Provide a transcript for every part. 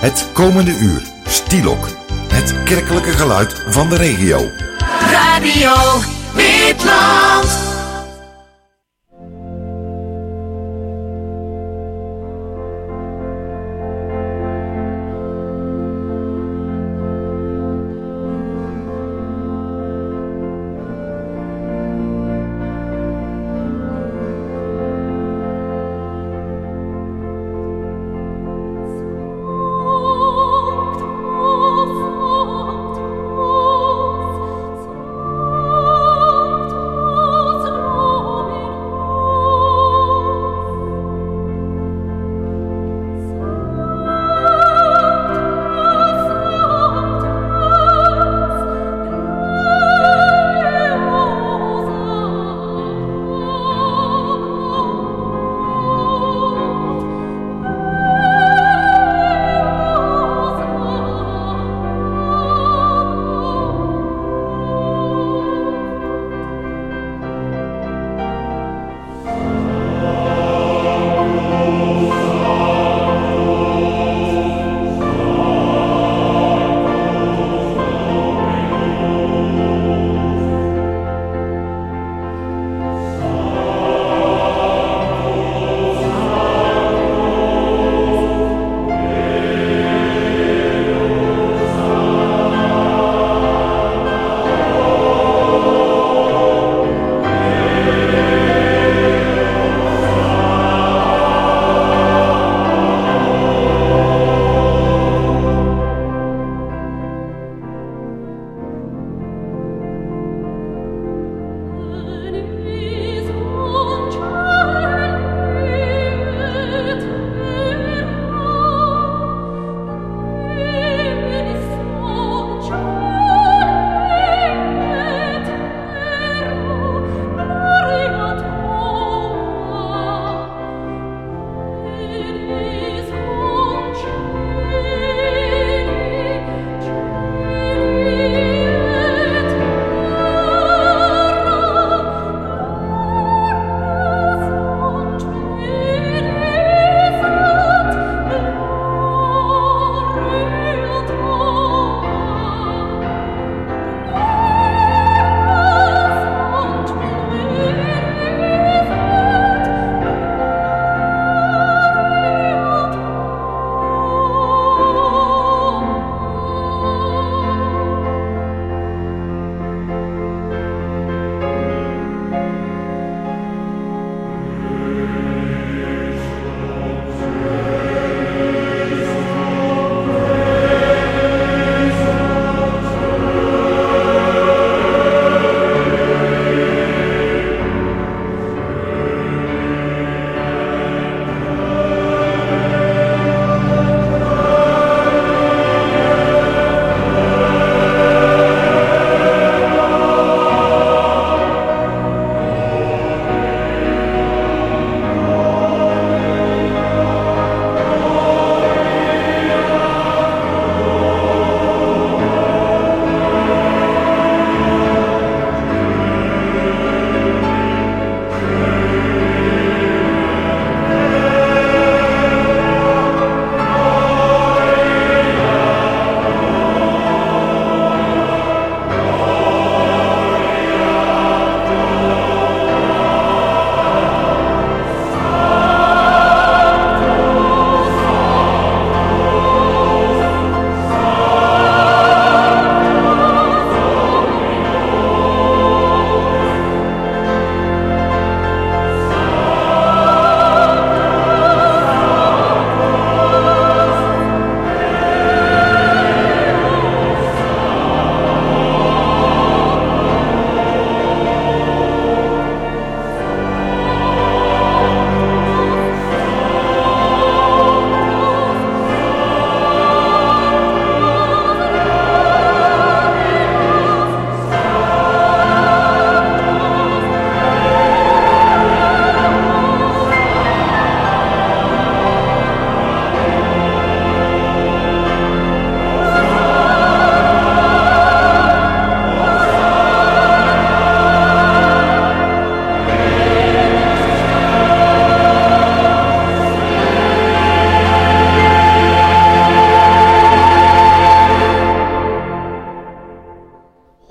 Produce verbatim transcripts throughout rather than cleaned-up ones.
Het komende uur, Stielok. Het kerkelijke geluid van de regio. Radio Witland. Songs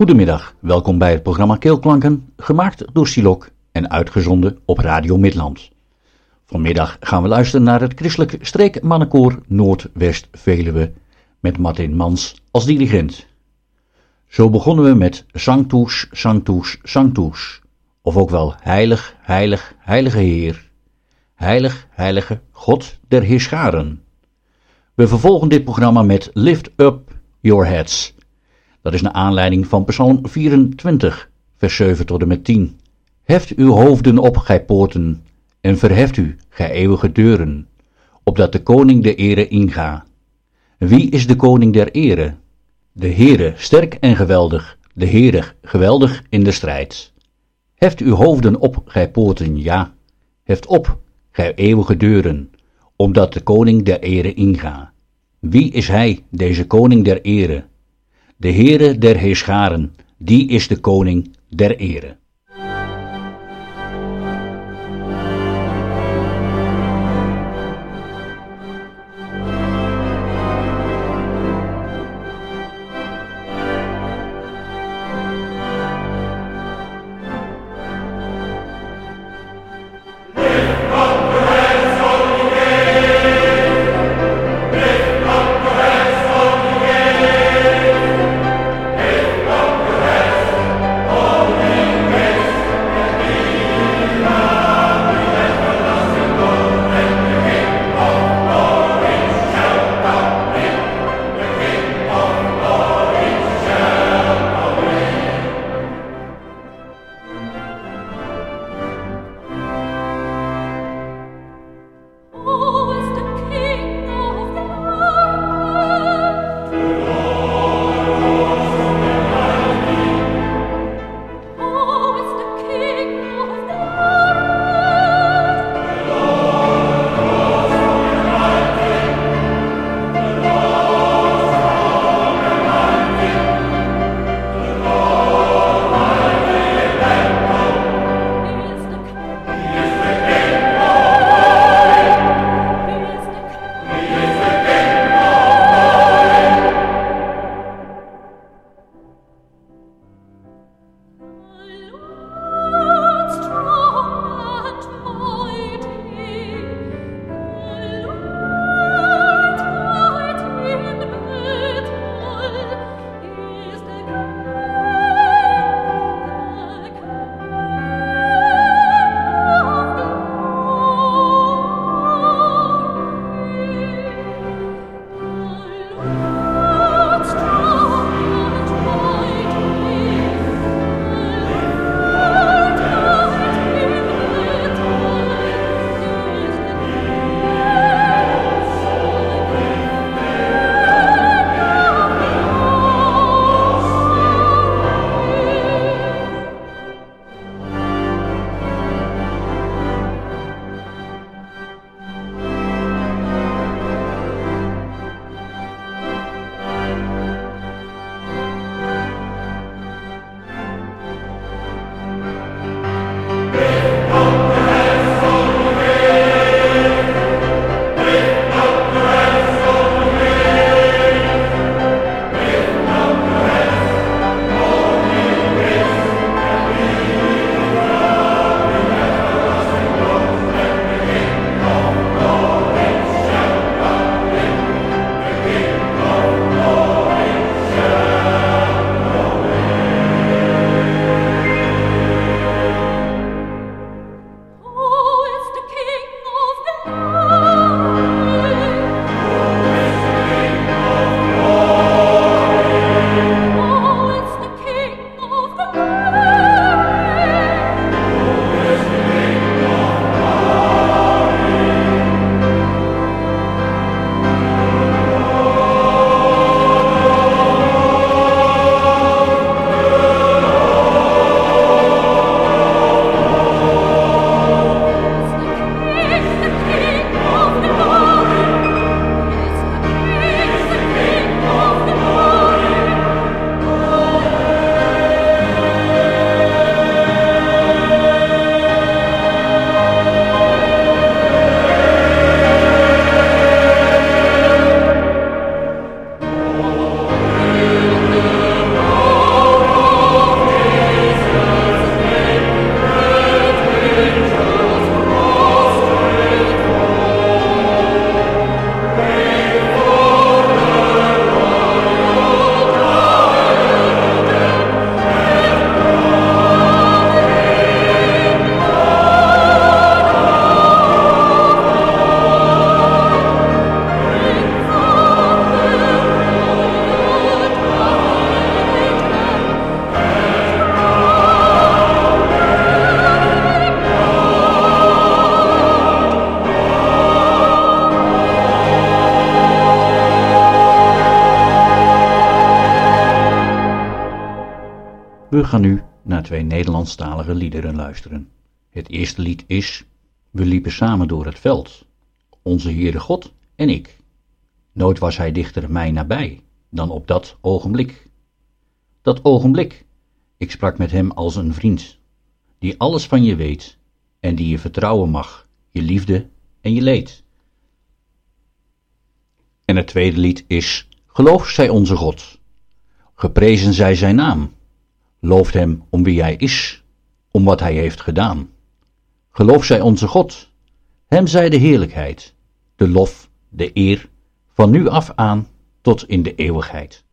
Goedemiddag, welkom bij het programma Keelklanken, gemaakt door Silok en uitgezonden op Radio Midland. Vanmiddag gaan we luisteren naar het christelijk streekmannenkoor Noordwest-Veluwe met Martin Mans als dirigent. Zo begonnen we met Sanctus, Sanctus, Sanctus, of ook wel Heilig, Heilig, Heilige Heer, Heilig, Heilige God der Heerscharen. We vervolgen dit programma met Lift Up Your Heads. Dat is naar aanleiding van Psalm vierentwintig, vers zeven tot en met tien. Heft uw hoofden op, gij poorten, en verheft u, gij eeuwige deuren, opdat de koning der ere inga. Wie is de koning der ere? De Heere, sterk en geweldig, de Heere, geweldig in de strijd. Heft uw hoofden op, gij poorten, ja, heft op, gij eeuwige deuren, opdat de koning der ere inga. Wie is hij, deze koning der ere? De Heere der Heerscharen, die is de koning der ere. Lift We gaan nu naar twee Nederlandstalige liederen luisteren. Het eerste lied is We liepen samen door het veld, onze Heere God en ik. Nooit was hij dichter mij nabij dan op dat ogenblik. Dat ogenblik, ik sprak met hem als een vriend, die alles van je weet en die je vertrouwen mag, je liefde en je leed. En het tweede lied is Geloof zij onze God, geprezen zij zijn naam, looft hem om wie hij is, om wat hij heeft gedaan. Geloof zij onze God, hem zij de heerlijkheid, de lof, de eer, van nu af aan tot in de eeuwigheid.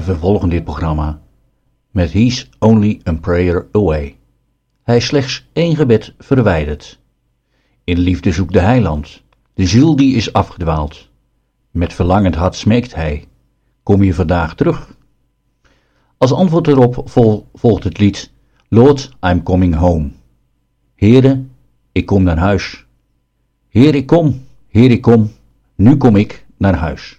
vervolgen dit programma met He's Only a Prayer Away. Hij is slechts één gebed verwijderd. In liefde zoekt de heiland, de ziel die is afgedwaald. Met verlangend hart smeekt hij, kom je vandaag terug? Als antwoord erop vol, volgt het lied Lord, I'm coming home. Heere, ik kom naar huis. Heer, ik kom, Heer, ik kom, nu kom ik naar huis.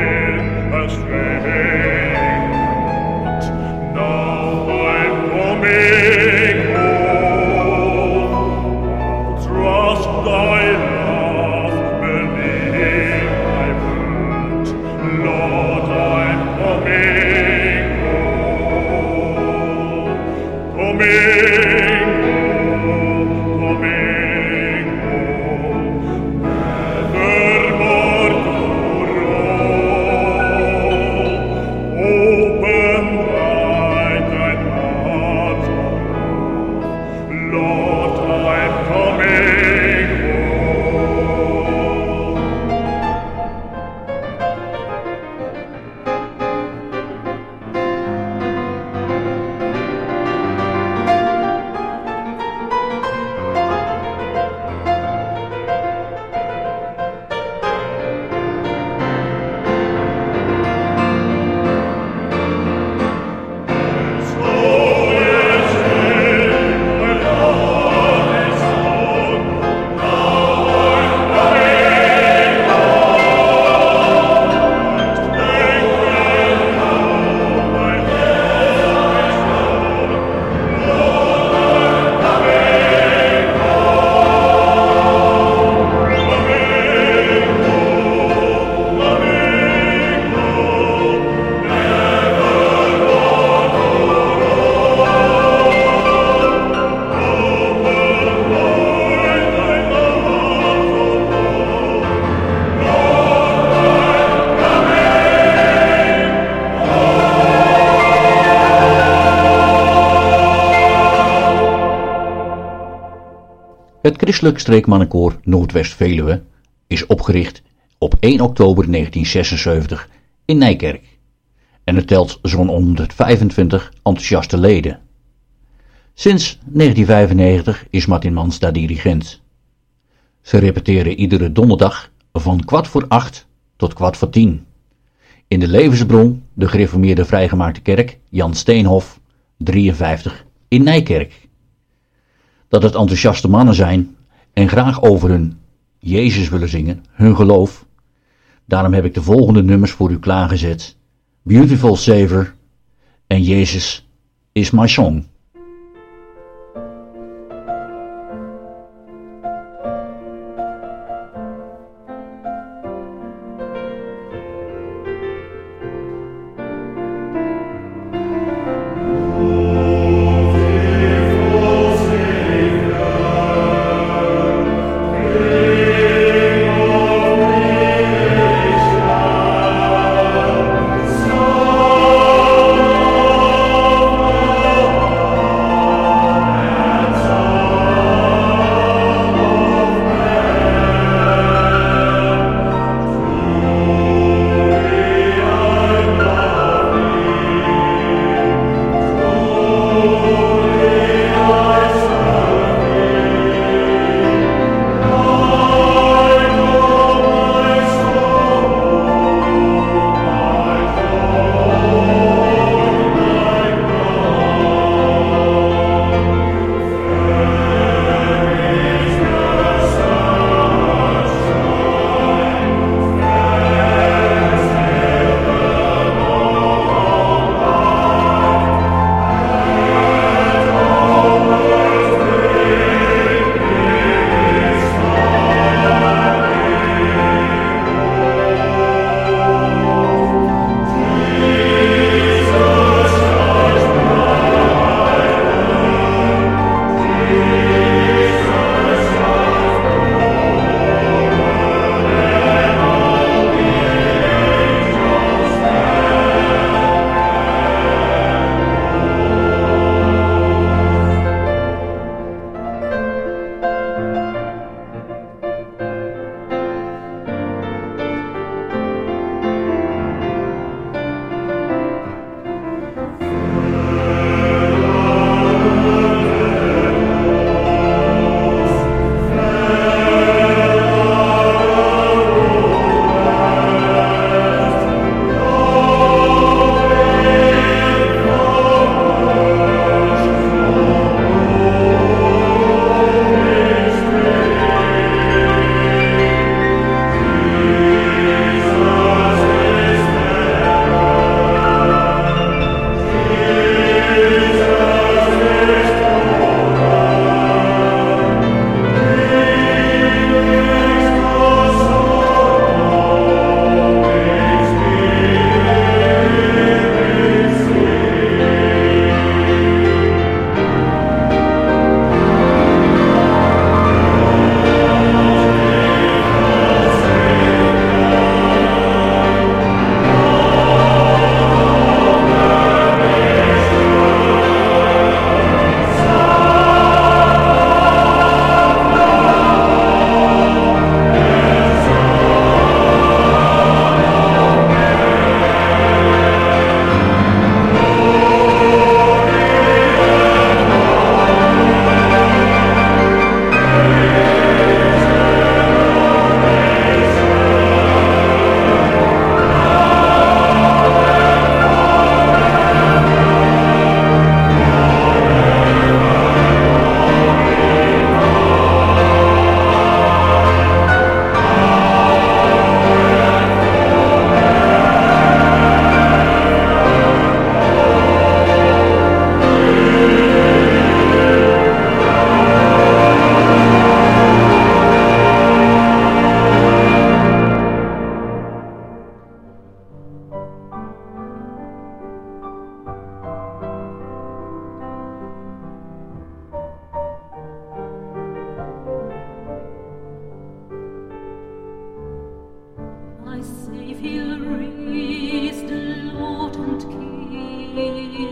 Now I'm coming. Het Christelijk Streekmannenkoor Noordwest-Veluwe is opgericht op één oktober negentien zesenzeventig in Nijkerk en het telt zo'n honderdvijfentwintig enthousiaste leden. Sinds negentien vijfennegentig is Martin Mans daar dirigent. Ze repeteren iedere donderdag van kwart voor acht tot kwart voor tien. In de Levensbron, de gereformeerde vrijgemaakte kerk, Jan Steenhof, drieënvijftig in Nijkerk. Dat het enthousiaste mannen zijn en graag over hun Jezus willen zingen, hun geloof. Daarom heb ik de volgende nummers voor u klaargezet. Beautiful Savior en Jezus is my song.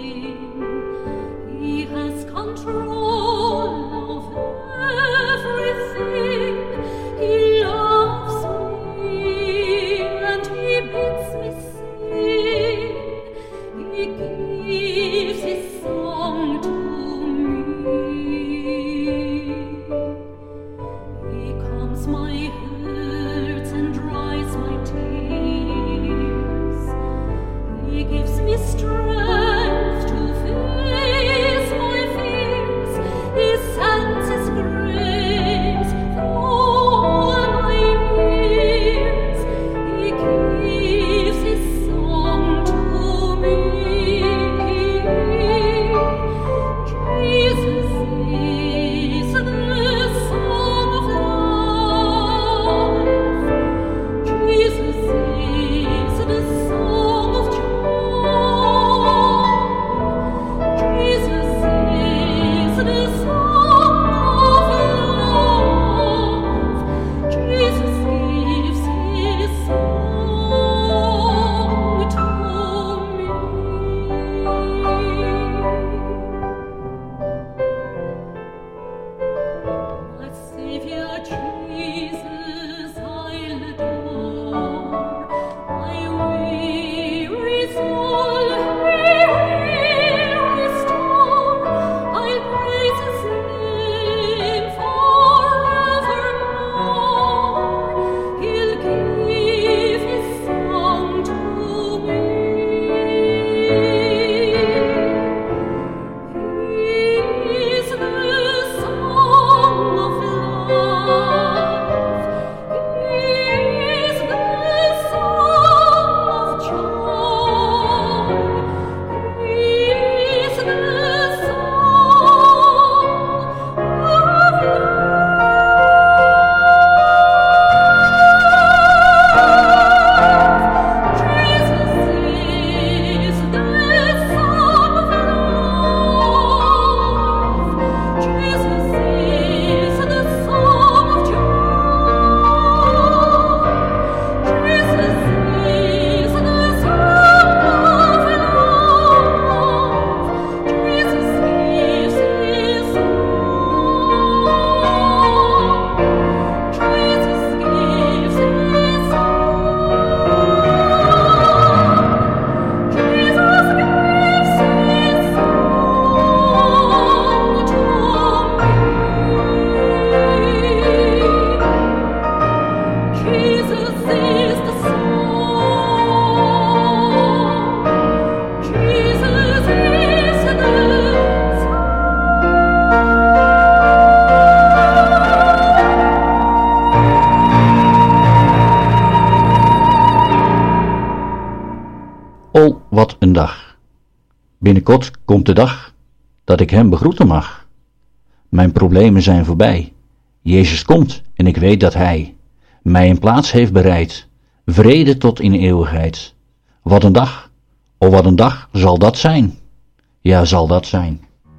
He has control of every wat een dag. Binnenkort komt de dag dat ik hem begroeten mag. Mijn problemen zijn voorbij. Jezus komt en ik weet dat hij mij een plaats heeft bereid. Vrede tot in eeuwigheid. Wat een dag, oh wat een dag zal dat zijn. Ja, zal dat zijn.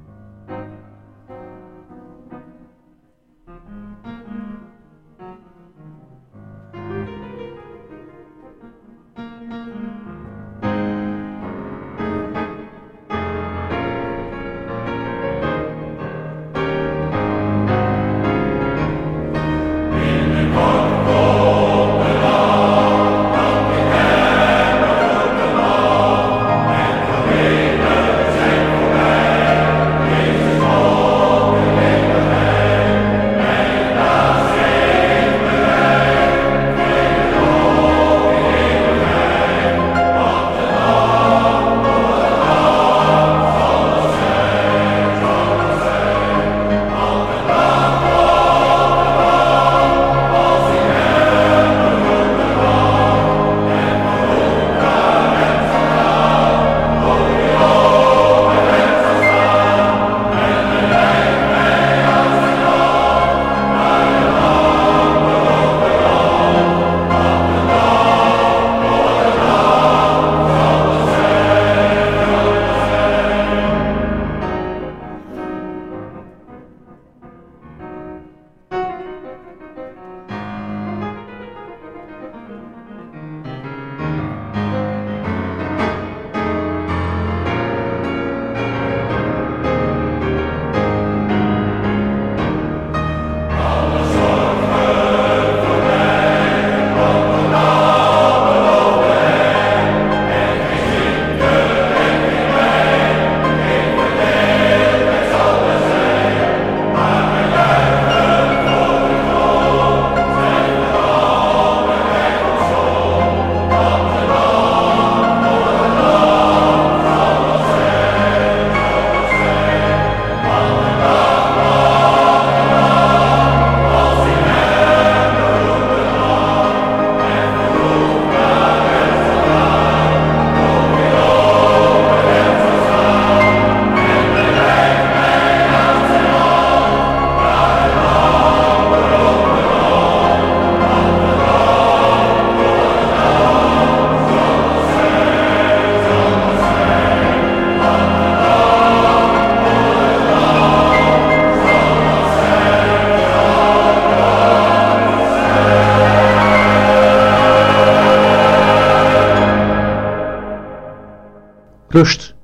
Rust.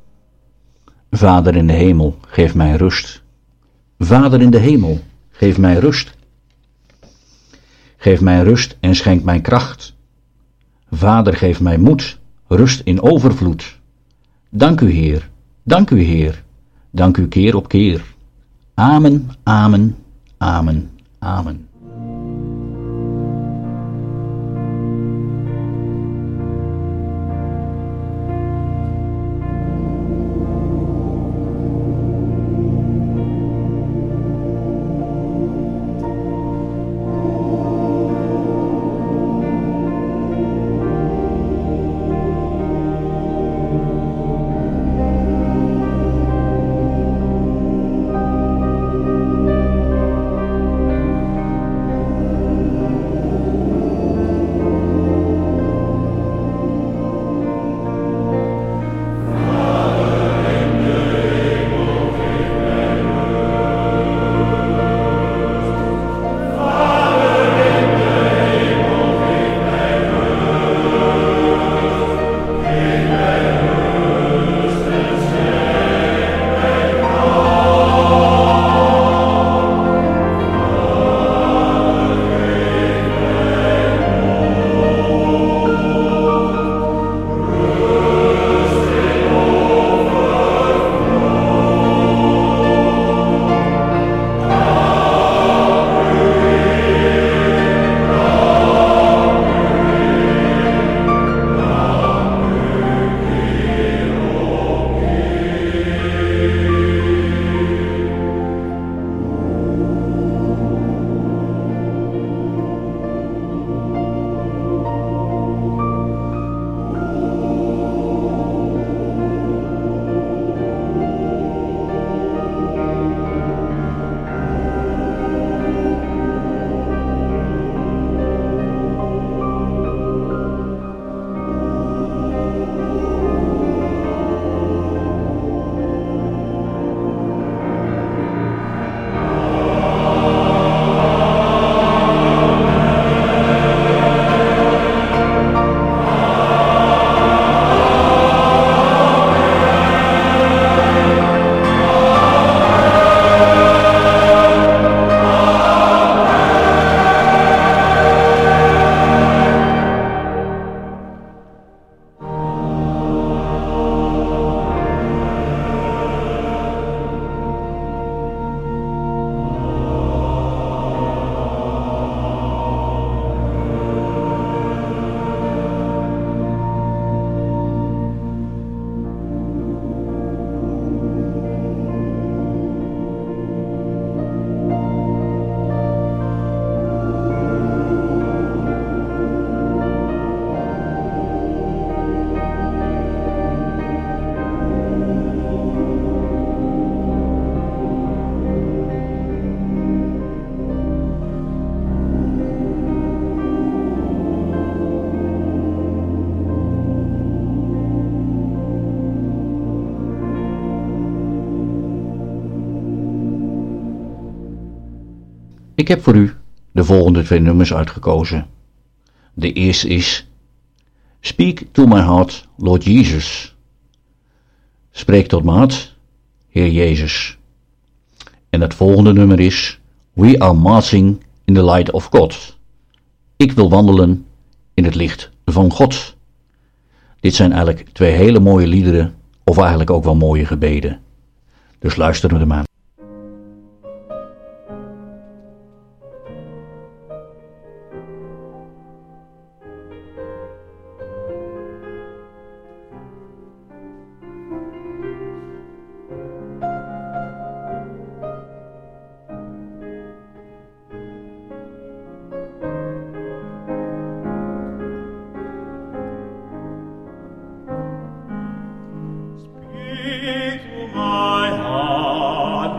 Vader in de hemel, geef mij rust. Vader in de hemel, geef mij rust. Geef mij rust en schenk mij kracht. Vader, geef mij moed, rust in overvloed. Dank u, Heer, dank u, Heer, dank u keer op keer. Amen, amen, amen, amen. Ik heb voor u de volgende twee nummers uitgekozen. De eerste is Speak to my heart, Lord Jesus. Spreek tot mijn hart, Heer Jezus. En het volgende nummer is We are marching in the light of God. Ik wil wandelen in het licht van God. Dit zijn eigenlijk twee hele mooie liederen, of eigenlijk ook wel mooie gebeden. Dus luisteren we er maar. Speak to my heart.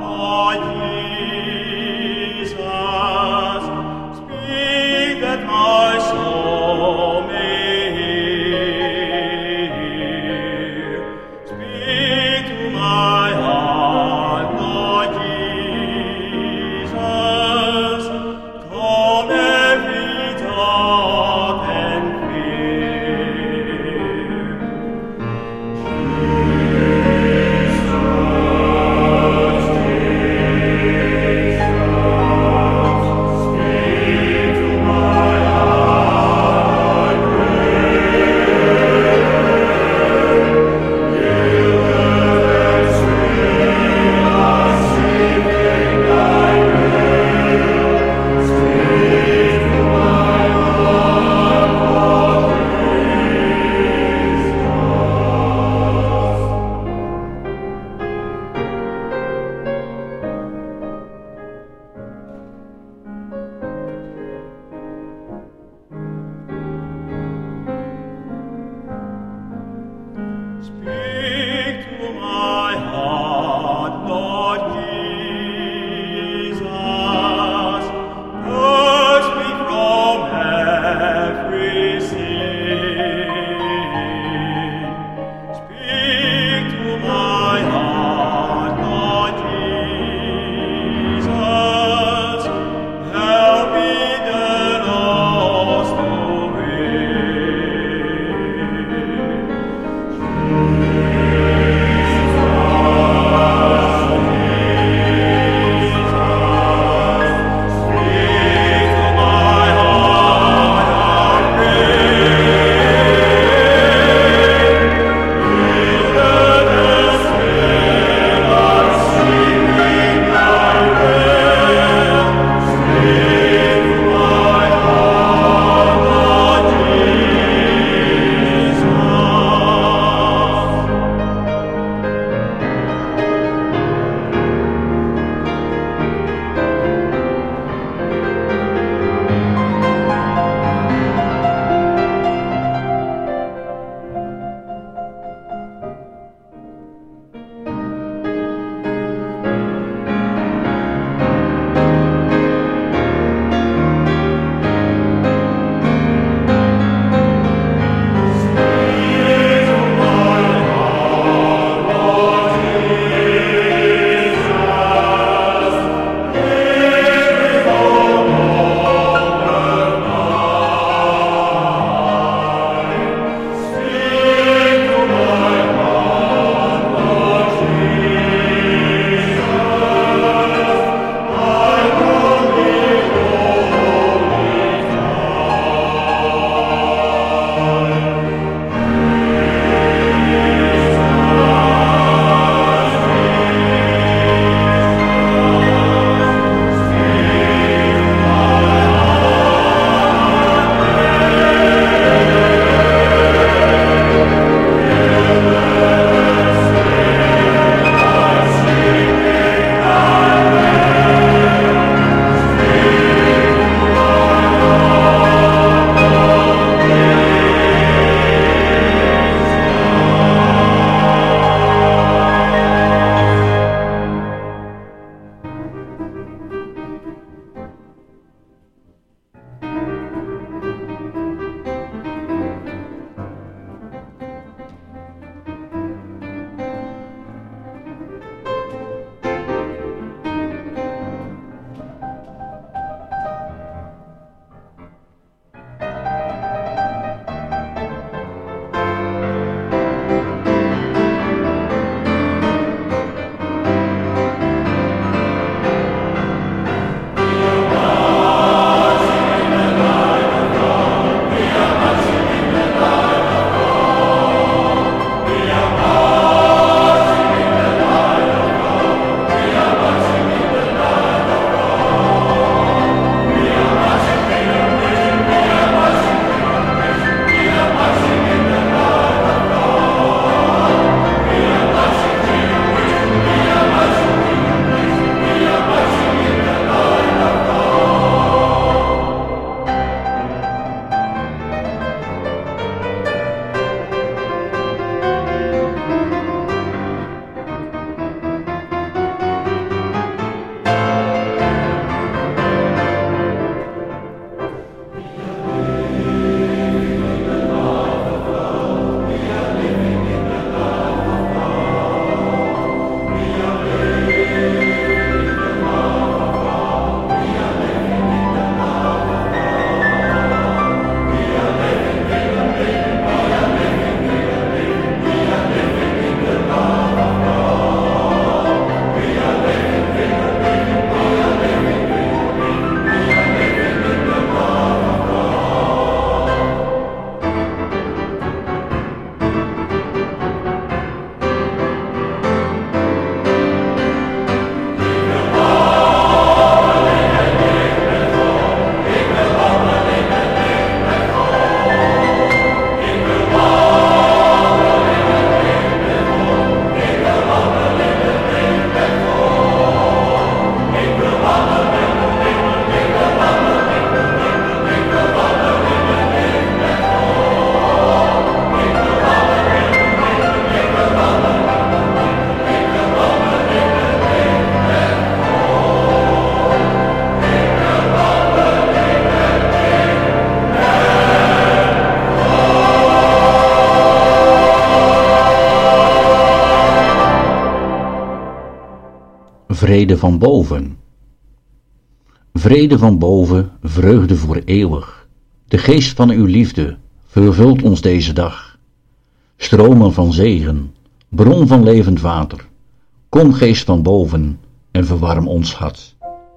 vrede van boven. Vrede van boven, vreugde voor eeuwig. De geest van uw liefde vervult ons deze dag. Stromen van zegen, bron van levend water. Kom geest van boven en verwarm ons hart.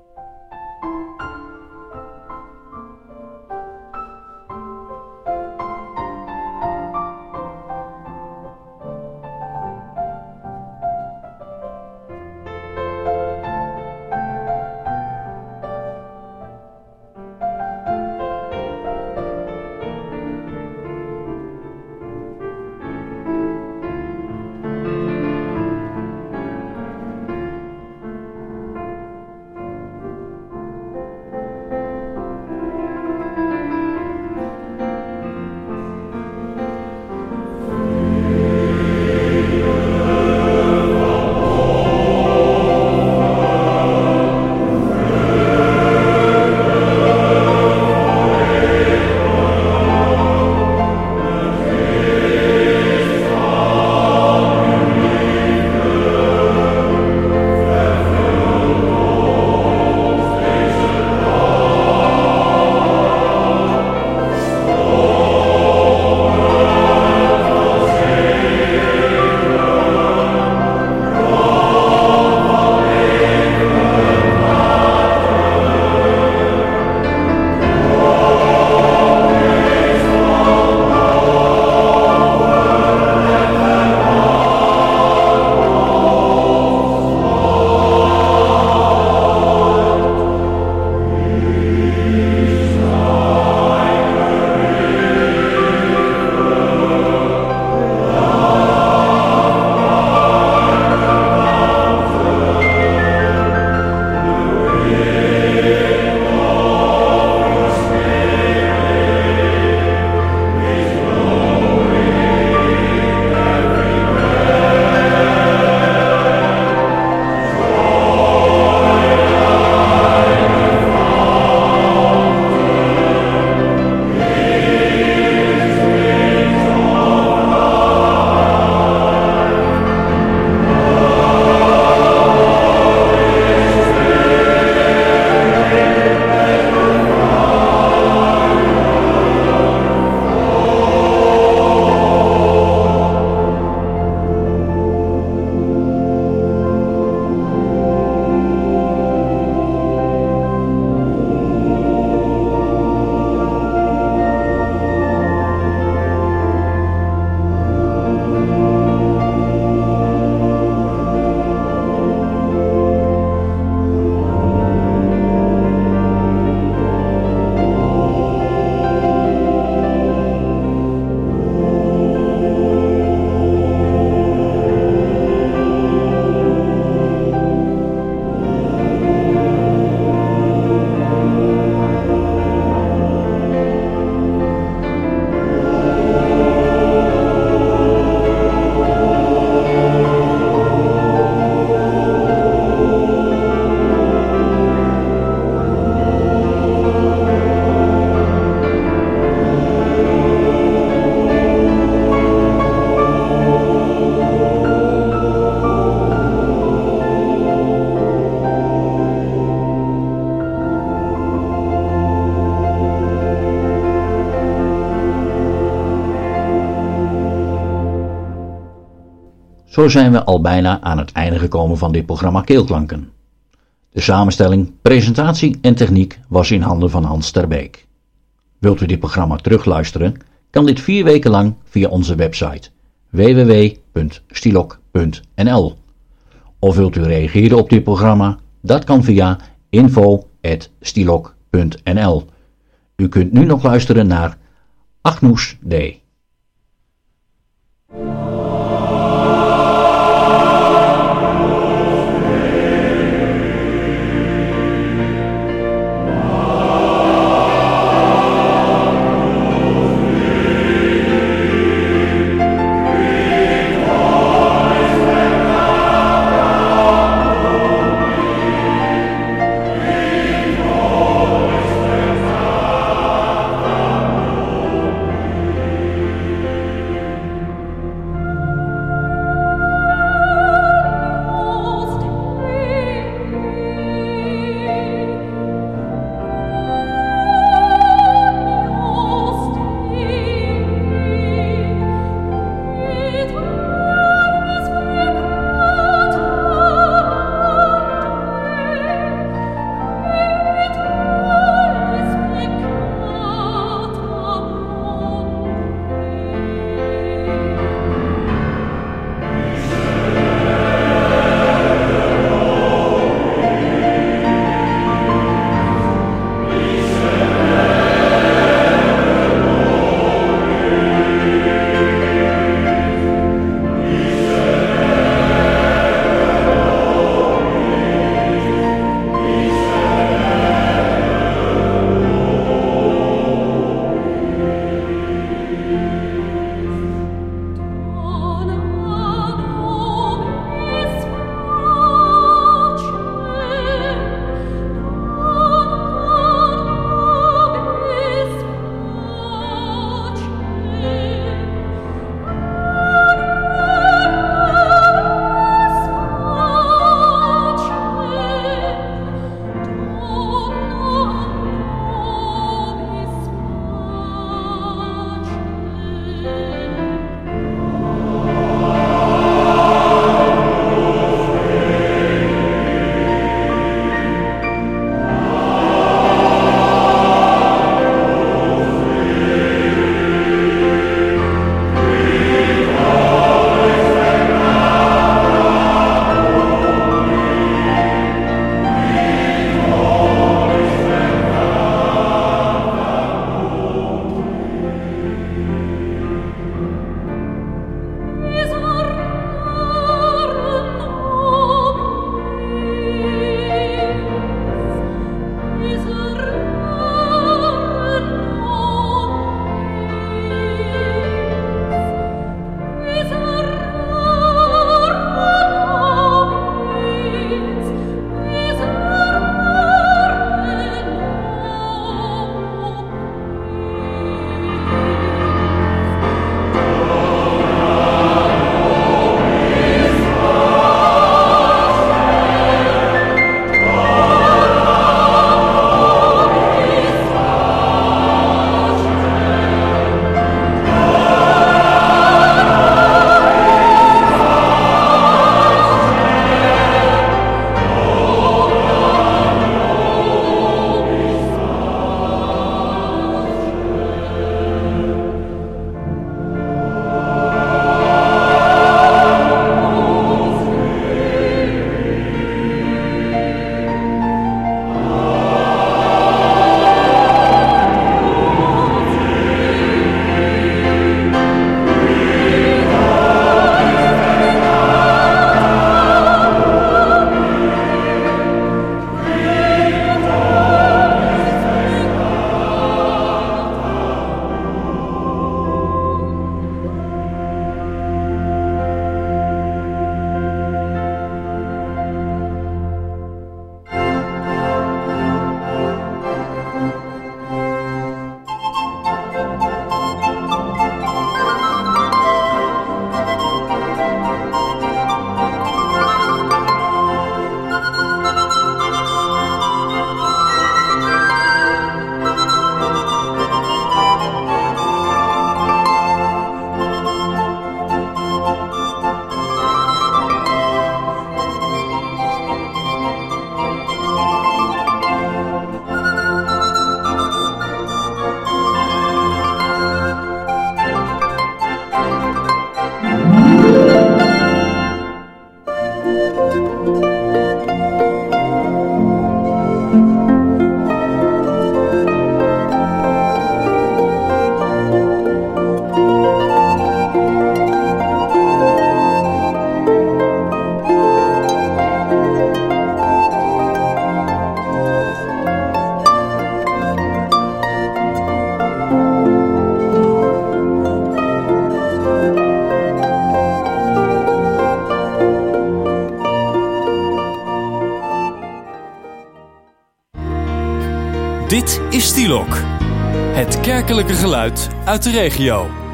Zo zijn we al bijna aan het einde gekomen van dit programma Keelklanken. De samenstelling, presentatie en techniek was in handen van Hans ter Beek. Wilt u dit programma terugluisteren, kan dit vier weken lang via onze website w w w punt stilok punt n l. Of wilt u reageren op dit programma, dat kan via info at stilok punt n l. U kunt nu nog luisteren naar Agnus Dei. Dit is Stielok, het kerkelijke geluid uit de regio.